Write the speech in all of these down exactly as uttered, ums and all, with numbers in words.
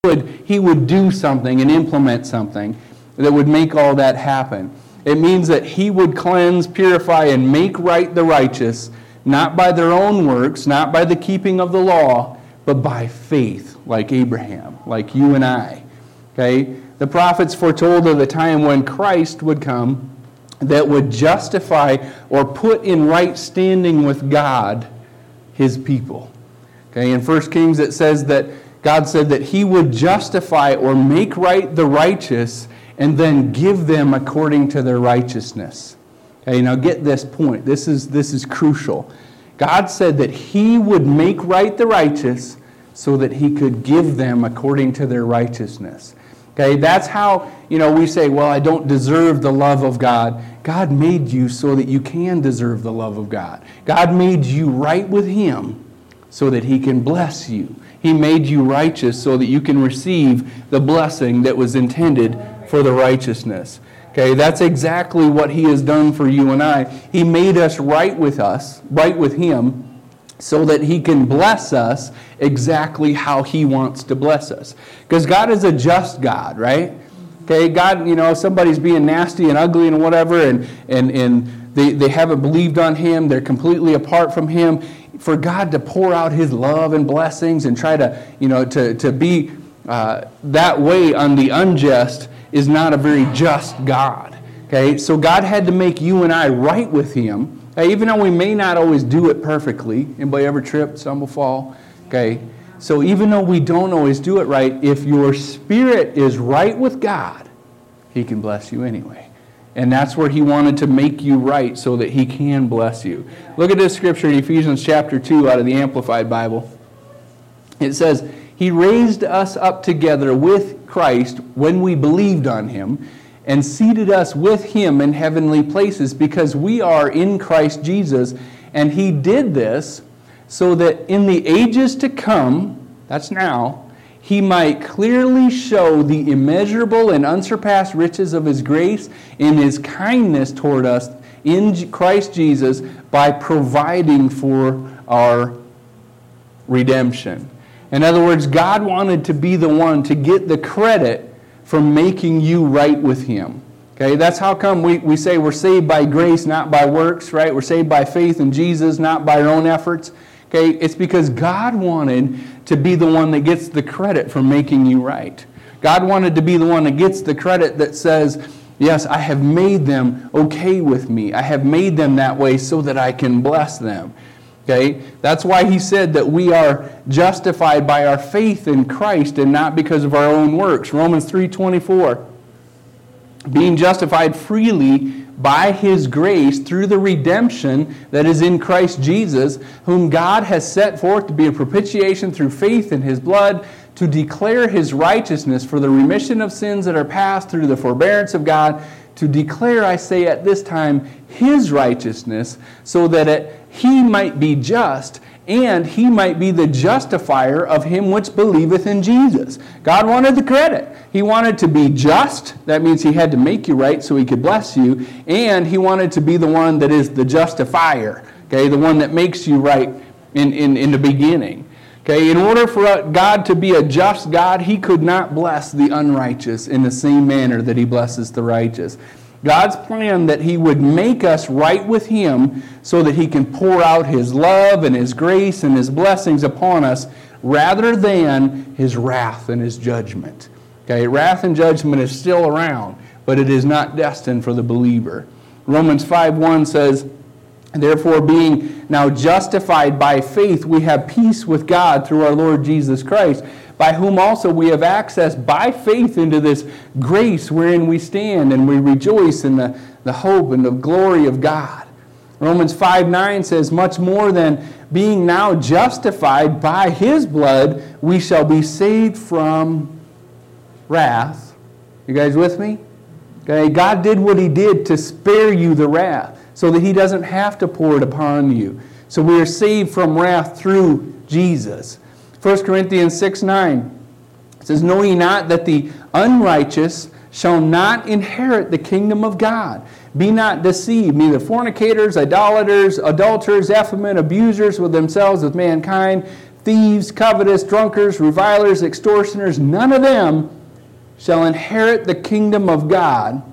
would, he would do something and implement something that would make all that happen. It means that he would cleanse, purify, and make right the righteous, not by their own works, not by the keeping of the law, but by faith, like Abraham, like you and I. Okay? The prophets foretold of the time when Christ would come that would justify or put in right standing with God his people. Okay? In First Kings it says that God said that he would justify or make right the righteous and then give them according to their righteousness. Okay, now get this point. This is, this is crucial. God said that he would make right the righteous so that he could give them according to their righteousness. Okay, that's how, you know, we say, well, I don't deserve the love of God. God made you so that you can deserve the love of God. God made you right with him so that he can bless you. He made you righteous so that you can receive the blessing that was intended for the righteousness. Okay, that's exactly what he has done for you and I. He made us right with us, right with him, so that he can bless us exactly how he wants to bless us. Because God is a just God, right? Okay, God, you know, if somebody's being nasty and ugly and whatever, and, and, and they, they haven't believed on him, they're completely apart from him, for God to pour out his love and blessings and try to, you know, to, to be uh, that way on the unjust is not a very just God. Okay, so God had to make you and I right with him. Okay, even though we may not always do it perfectly. Anybody ever trip, stumble, fall? Okay, so even though we don't always do it right, if your spirit is right with God, he can bless you anyway. And that's where he wanted to make you right so that he can bless you. Look at this scripture in Ephesians chapter two out of the Amplified Bible. It says, he raised us up together with Christ when we believed on him and seated us with him in heavenly places because we are in Christ Jesus. And he did this so that in the ages to come, that's now, he might clearly show the immeasurable and unsurpassed riches of his grace and his kindness toward us in Christ Jesus by providing for our redemption. In other words, God wanted to be the one to get the credit for making you right with him. Okay, that's how come we, we say we're saved by grace, not by works, right? We're saved by faith in Jesus, not by our own efforts. Okay, it's because God wanted to be the one that gets the credit for making you right. God wanted to be the one that gets the credit that says, yes, I have made them okay with me. I have made them that way so that I can bless them. Okay, that's why he said that we are justified by our faith in Christ and not because of our own works. Romans three twenty-four, being justified freely by his grace through the redemption that is in Christ Jesus, whom God has set forth to be a propitiation through faith in his blood, to declare his righteousness for the remission of sins that are past through the forbearance of God, to declare, I say at this time, his righteousness, so that it, he might be just, and he might be the justifier of him which believeth in Jesus. God wanted the credit. He wanted to be just. That means he had to make you right so he could bless you. And he wanted to be the one that is the justifier. Okay, the one that makes you right in, in, in the beginning. Okay, in order for God to be a just God, he could not bless the unrighteous in the same manner that he blesses the righteous. God's plan that he would make us right with him so that he can pour out his love and his grace and his blessings upon us rather than his wrath and his judgment. Okay, wrath and judgment is still around, but it is not destined for the believer. Romans five one says, therefore, being now justified by faith, we have peace with God through our Lord Jesus Christ, by whom also we have access by faith into this grace wherein we stand, and we rejoice in the, the hope and the glory of God. Romans five nine says, much more than being now justified by his blood, we shall be saved from wrath. You guys with me? Okay, God did what he did to spare you the wrath, so that he doesn't have to pour it upon you. So we are saved from wrath through Jesus. First Corinthians six nine says, know ye not that the unrighteous shall not inherit the kingdom of God? Be not deceived, neither fornicators, idolaters, adulterers, effeminate, abusers with themselves, with mankind, thieves, covetous, drunkards, revilers, extortioners, none of them shall inherit the kingdom of God.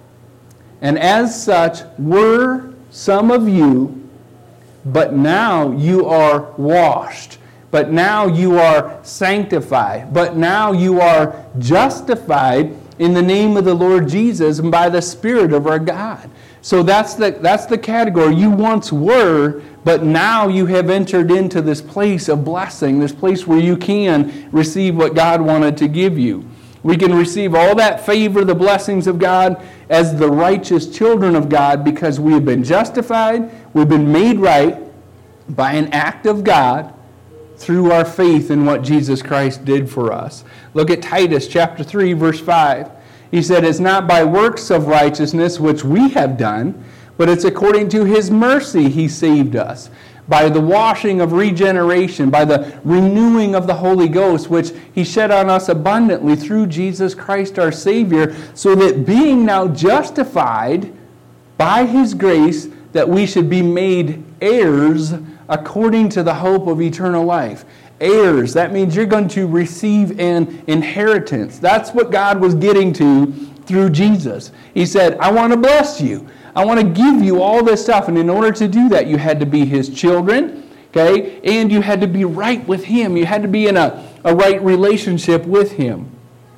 And as such were some of you, but now you are washed. But now you are sanctified. But now you are justified in the name of the Lord Jesus and by the Spirit of our God. So that's the, that's the category. You once were, but now you have entered into this place of blessing, this place where you can receive what God wanted to give you. We can receive all that favor, the blessings of God, as the righteous children of God because we have been justified, we've been made right by an act of God through our faith in what Jesus Christ did for us. Look at Titus chapter three, verse five. He said, it's not by works of righteousness which we have done, but it's according to His mercy He saved us, by the washing of regeneration, by the renewing of the Holy Ghost, which He shed on us abundantly through Jesus Christ our Savior, so that being now justified by His grace, that we should be made heirs according to the hope of eternal life. Heirs, that means you're going to receive an inheritance. That's what God was getting to through Jesus. He said, I want to bless you. I want to give you all this stuff. And in order to do that, you had to be His children, okay? And you had to be right with Him. You had to be in a, a right relationship with Him.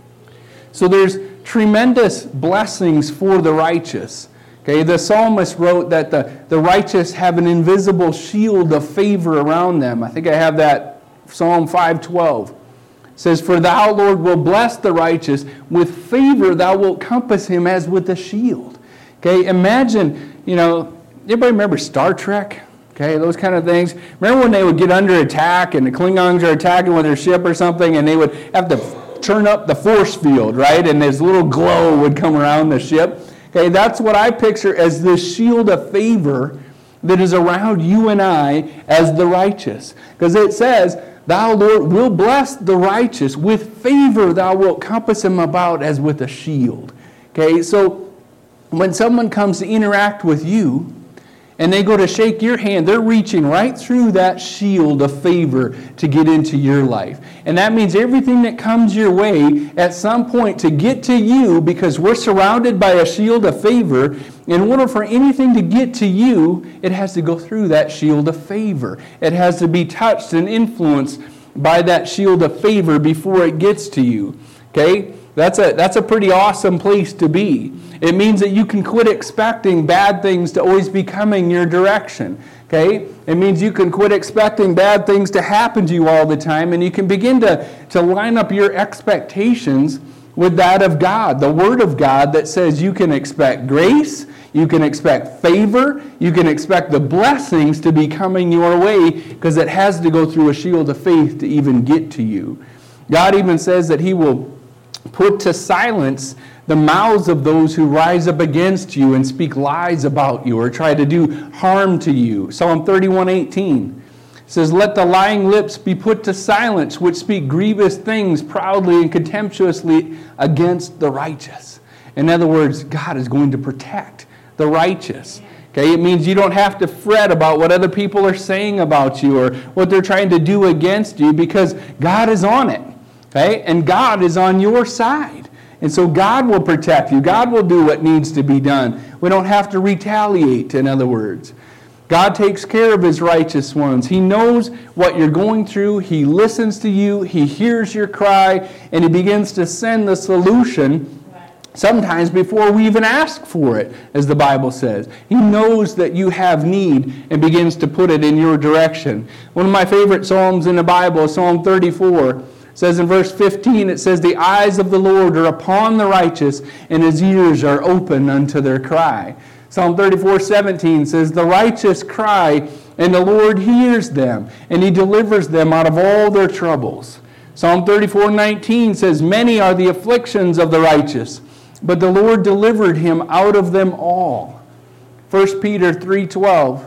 So there's tremendous blessings for the righteous. Okay, the psalmist wrote that the, the righteous have an invisible shield of favor around them. I think I have that, Psalm five twelve. It says, for thou, Lord, will bless the righteous. With favor thou wilt compass him as with a shield. Okay, imagine, you know, everybody remember Star Trek? Okay, those kind of things. Remember when they would get under attack and the Klingons are attacking with their ship or something and they would have to turn up the force field, right? And this little glow would come around the ship. Okay, that's what I picture as this shield of favor that is around you and I as the righteous. Because it says, thou, Lord, will bless the righteous. With favor thou wilt compass him about as with a shield. Okay, so when someone comes to interact with you and they go to shake your hand, they're reaching right through that shield of favor to get into your life. And that means everything that comes your way at some point to get to you, because we're surrounded by a shield of favor, in order for anything to get to you, it has to go through that shield of favor. It has to be touched and influenced by that shield of favor before it gets to you. Okay? That's a, that's a pretty awesome place to be. It means that you can quit expecting bad things to always be coming your direction. Okay? It means you can quit expecting bad things to happen to you all the time, and you can begin to, to line up your expectations with that of God, the Word of God that says you can expect grace, you can expect favor, you can expect the blessings to be coming your way, because it has to go through a shield of faith to even get to you. God even says that He will put to silence the mouths of those who rise up against you and speak lies about you or try to do harm to you. Psalm thirty-one eighteen says, let the lying lips be put to silence, which speak grievous things proudly and contemptuously against the righteous. In other words, God is going to protect the righteous. Okay, it means you don't have to fret about what other people are saying about you or what they're trying to do against you, because God is on it. Okay, and God is on your side. And so God will protect you. God will do what needs to be done. We don't have to retaliate, in other words. God takes care of His righteous ones. He knows what you're going through. He listens to you. He hears your cry. And He begins to send the solution sometimes before we even ask for it, as the Bible says. He knows that you have need and begins to put it in your direction. One of my favorite Psalms in the Bible is Psalm thirty-four. It says in verse fifteen, it says, the eyes of the Lord are upon the righteous, and His ears are open unto their cry. Psalm thirty-four seventeen says, the righteous cry, and the Lord hears them, and He delivers them out of all their troubles. Psalm thirty-four nineteen says, many are the afflictions of the righteous, but the Lord delivered him out of them all. First Peter three twelve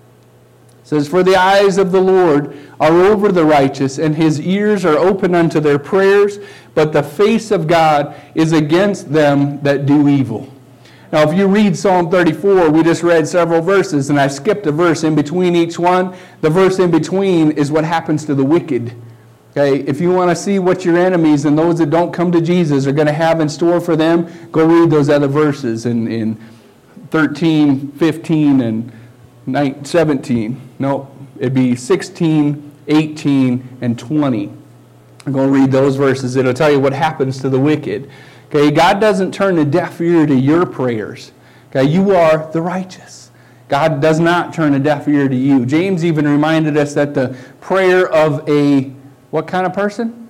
says, for the eyes of the Lord are over the righteous, and His ears are open unto their prayers, but the face of God is against them that do evil. Now, if you read Psalm thirty-four, we just read several verses, and I skipped a verse in between each one. The verse in between is what happens to the wicked. Okay, if you want to see what your enemies and those that don't come to Jesus are going to have in store for them, go read those other verses in, in thirteen, fifteen, and seventeen. No, it'd be sixteen, eighteen, and twenty. Go read those verses. It'll tell you what happens to the wicked. Okay, God doesn't turn a deaf ear to your prayers. Okay, you are the righteous. God does not turn a deaf ear to you. James even reminded us that the prayer of a, what kind of person?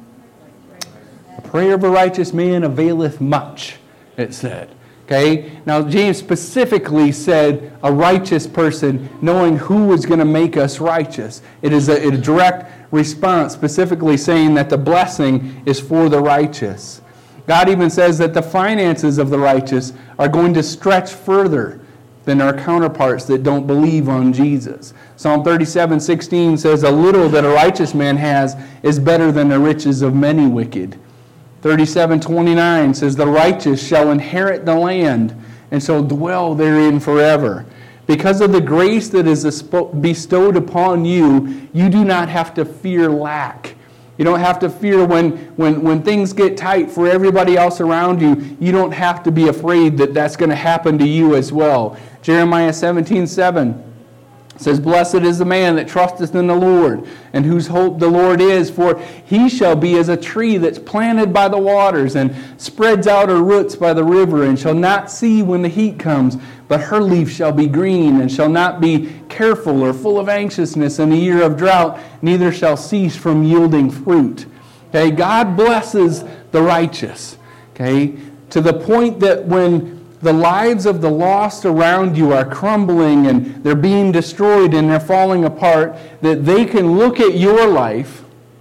The prayer of a righteous man availeth much, it said. Okay, now James specifically said a righteous person, knowing who was going to make us righteous. It is a, a direct response, specifically saying that the blessing is for the righteous. God even says that the finances of the righteous are going to stretch further than our counterparts that don't believe on Jesus. Psalm thirty-seven sixteen says, a little that a righteous man has is better than the riches of many wicked. thirty-seven twenty-nine says, the righteous shall inherit the land and shall dwell therein forever. Because of the grace that is bestowed upon you, you do not have to fear lack. You don't have to fear when, when, when things get tight for everybody else around you. You don't have to be afraid that that's going to happen to you as well. Jeremiah seventeen seven says, blessed is the man that trusteth in the Lord, and whose hope the Lord is, for he shall be as a tree that's planted by the waters, and spreads out her roots by the river, and shall not see when the heat comes, but her leaf shall be green, and shall not be careful or full of anxiousness in the year of drought, neither shall cease from yielding fruit. Okay, God blesses the righteous. Okay, to the point that when the lives of the lost around you are crumbling and they're being destroyed and they're falling apart, that they can look at your life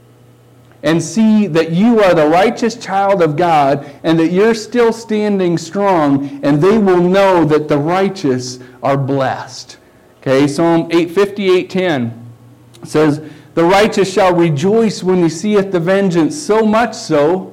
and see that you are the righteous child of God and that you're still standing strong, and they will know that the righteous are blessed. Okay, Psalm eight fifty-eight ten says, the righteous shall rejoice when he seeth the vengeance, so much so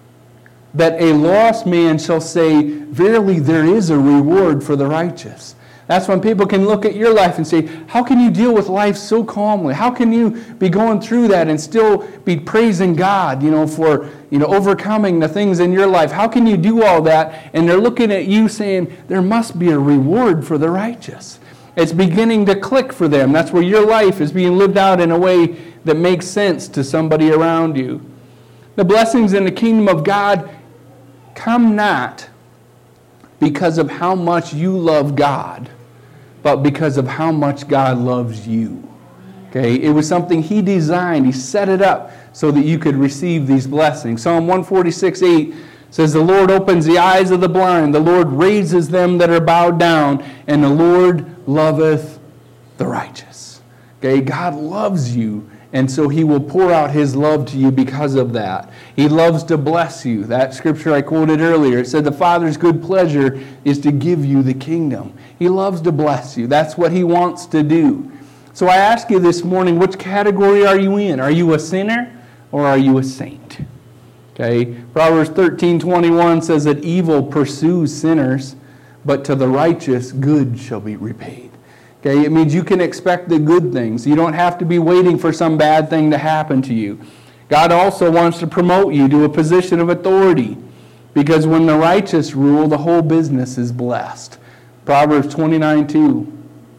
that a lost man shall say, verily there is a reward for the righteous. That's when people can look at your life and say, how can you deal with life so calmly? How can you be going through that and still be praising God, you know, for, you know, overcoming the things in your life? How can you do all that? And they're looking at you saying, there must be a reward for the righteous. It's beginning to click for them. That's where your life is being lived out in a way that makes sense to somebody around you. The blessings in the kingdom of God come not because of how much you love God, but because of how much God loves you. Okay, it was something He designed. He set it up so that you could receive these blessings. Psalm one forty-six eight says, the Lord opens the eyes of the blind, the Lord raises them that are bowed down, and the Lord loveth the righteous. Okay, God loves you, and so He will pour out His love to you because of that. He loves to bless you. That scripture I quoted earlier, it said the Father's good pleasure is to give you the kingdom. He loves to bless you. That's what He wants to do. So I ask you this morning, which category are you in? Are you a sinner or are you a saint? Okay, Proverbs thirteen twenty-one says that evil pursues sinners, but to the righteous good shall be repaid. Okay, it means you can expect the good things. You don't have to be waiting for some bad thing to happen to you. God also wants to promote you to a position of authority, because when the righteous rule, the whole business is blessed. Proverbs twenty-nine two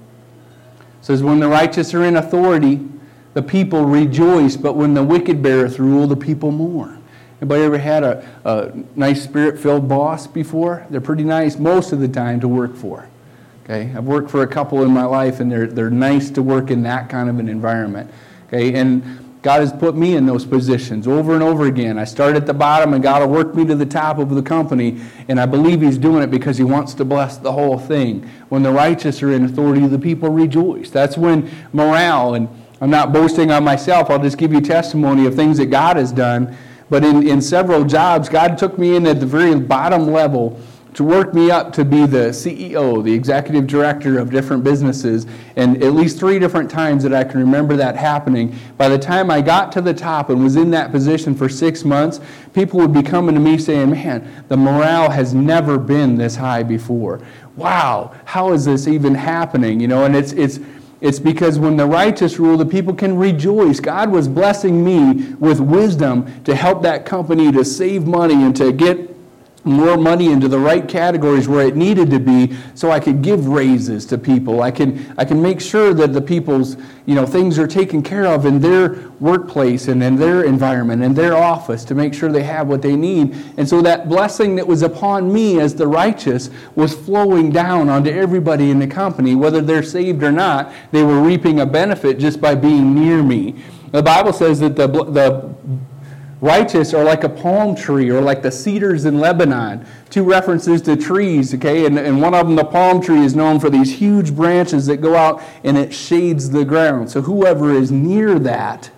says, when the righteous are in authority, the people rejoice, but when the wicked beareth rule, the people mourn. Anybody ever had a, a nice spirit-filled boss before? They're pretty nice most of the time to work for. Okay, I've worked for a couple in my life, and they're they're nice to work in that kind of an environment. Okay, and God has put me in those positions over and over again. I start at the bottom, and God will work me to the top of the company, and I believe He's doing it because He wants to bless the whole thing. When the righteous are in authority, the people rejoice. That's when morale, and I'm not boasting on myself, I'll just give you testimony of things that God has done. But in, in several jobs, God took me in at the very bottom level to work me up to be the C E O, the executive director of different businesses, and at least three different times that I can remember that happening. By the time I got to the top and was in that position for six months, people would be coming to me saying, man, the morale has never been this high before. Wow, how is this even happening? You know, and it's it's It's because when the righteous rule, the people can rejoice. God was blessing me with wisdom to help that company to save money and to get more money into the right categories where it needed to be, so I could give raises to people. I can I can make sure that the people's, you know, things are taken care of in their workplace and in their environment and their office, to make sure they have what they need. And so that blessing that was upon me as the righteous was flowing down onto everybody in the company, whether they're saved or not. They were reaping a benefit just by being near me. The Bible says that the the righteous are like a palm tree, or like the cedars in Lebanon. Two references to trees, okay? And, and one of them, the palm tree, is known for these huge branches that go out and it shades the ground. So whoever is near that,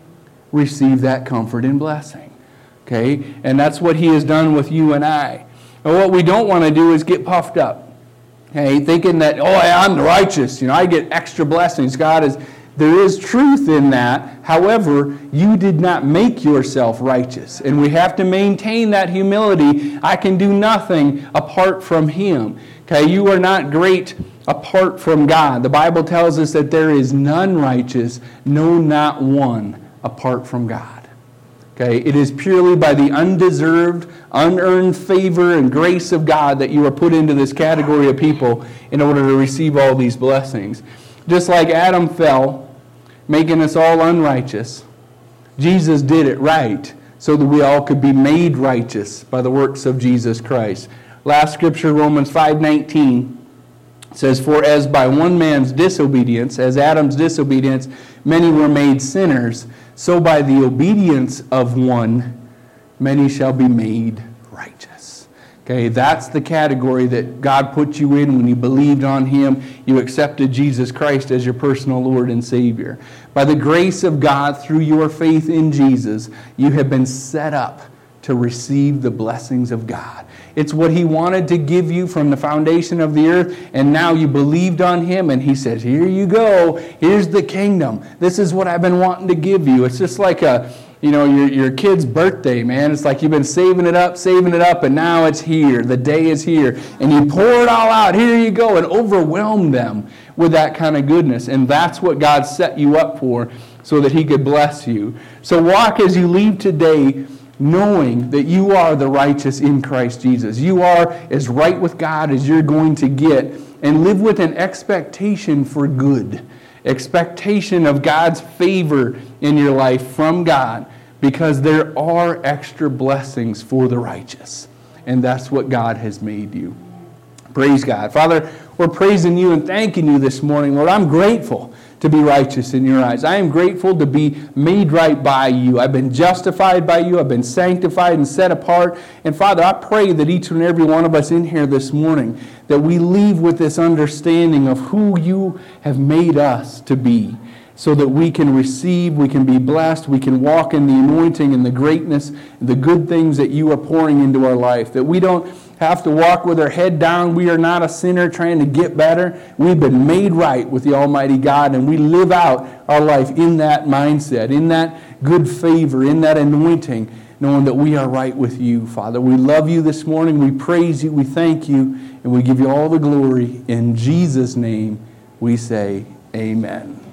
receive that comfort and blessing, okay? And that's what he has done with you and I. And what we don't want to do is get puffed up, okay? Thinking that, oh, I'm the righteous, you know, I get extra blessings. God is... There is truth in that. However, you did not make yourself righteous. And we have to maintain that humility. I can do nothing apart from him. Okay, you are not great apart from God. The Bible tells us that there is none righteous, no, not one, apart from God. Okay, it is purely by the undeserved, unearned favor and grace of God that you are put into this category of people in order to receive all these blessings. Just like Adam fell, making us all unrighteous, Jesus did it right so that we all could be made righteous by the works of Jesus Christ. Last scripture, Romans five nineteen, says, for as by one man's disobedience, as Adam's disobedience, many were made sinners, so by the obedience of one, many shall be made righteous. Okay, that's the category that God put you in when you believed on him. You accepted Jesus Christ as your personal Lord and Savior. By the grace of God, through your faith in Jesus, you have been set up to receive the blessings of God. It's what he wanted to give you from the foundation of the earth, and now you believed on him, and he says, here you go. Here's the kingdom. This is what I've been wanting to give you. It's just like a... You know, your, your kid's birthday, man. It's like you've been saving it up, saving it up, and now it's here. The day is here. And you pour it all out. Here you go. And overwhelm them with that kind of goodness. And that's what God set you up for, so that he could bless you. So walk as you leave today, knowing that you are the righteous in Christ Jesus. You are as right with God as you're going to get. And live with an expectation for good. Expectation of God's favor in your life from God, because there are extra blessings for the righteous, and that's what God has made you. Praise God. Father, we're praising you and thanking you this morning. Lord, I'm grateful to be righteous in your eyes. I am grateful to be made right by you. I've been justified by you. I've been sanctified and set apart. And Father, I pray that each and every one of us in here this morning, that we leave with this understanding of who you have made us to be, so that we can receive, we can be blessed, we can walk in the anointing and the greatness and the good things that you are pouring into our life. That we don't have to walk with our head down. We are not a sinner trying to get better. We've been made right with the Almighty God, and we live out our life in that mindset, in that good favor, in that anointing, knowing that we are right with you, Father. We love you this morning. We praise you. We thank you. And we give you all the glory. In Jesus' name we say amen.